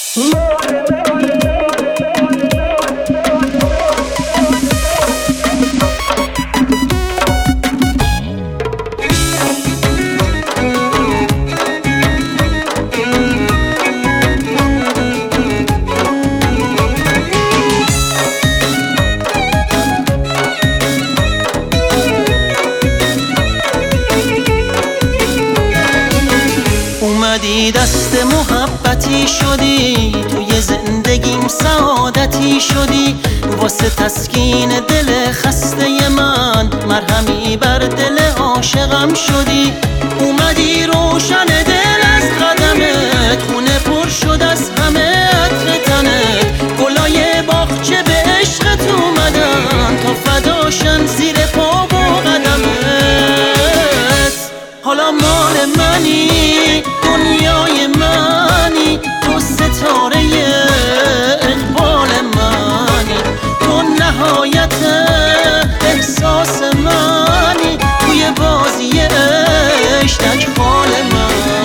اومدی دست محبتی شدی، توی زندگیم سعادتی شدی، واسه تسکین دل خسته من مرهمی بر دل عاشقم شدی. اومدی روشن دل از قدمت، خونه پر شد از همه عطر تنت، گلای باغچه به عشقت اومدن تا فداشن زیر پا و قدمت. حالا مال منی، دنیای منی، تو ستاره اقبال منی، تو نهایت احساس منی، توی بازی عشق اکبال منی.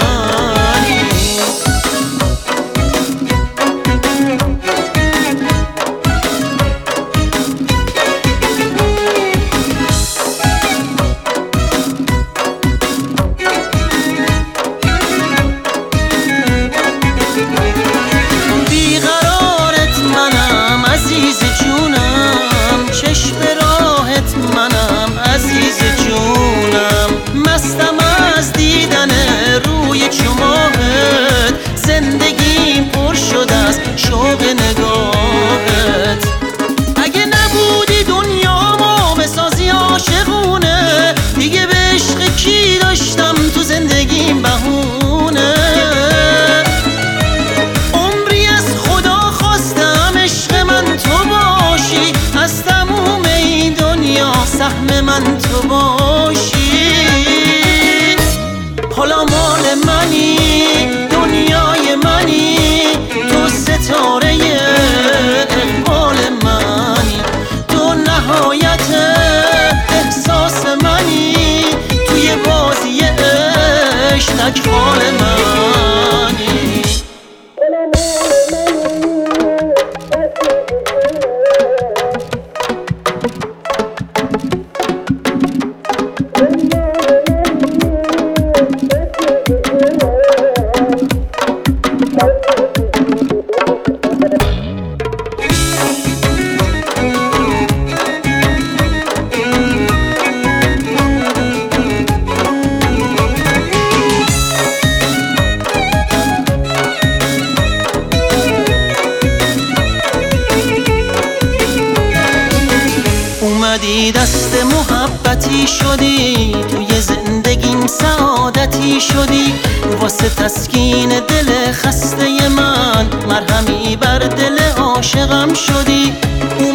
عزیز جونم، چشم راهت منم عزیز جونم، مستم از دیدن روی چماهت، زندگیم پر شد از شوق نگاهت. اگه نبودی دنیامو بسازی عاشقونه، دیگه به عشق کی داشتم تو زندگیم بهونه. سهم من تو باشی، حالا مال منی، دنیای منی، تو ستاره اقبال منی، تو نهایت احساس منی، توی بازی عشق اکبال منی. اومدی دست محبتی شدی، توی زندگیم سعادتی شدی، واسه تسکین دل خسته من مرهمی بر دل عاشقم شدی.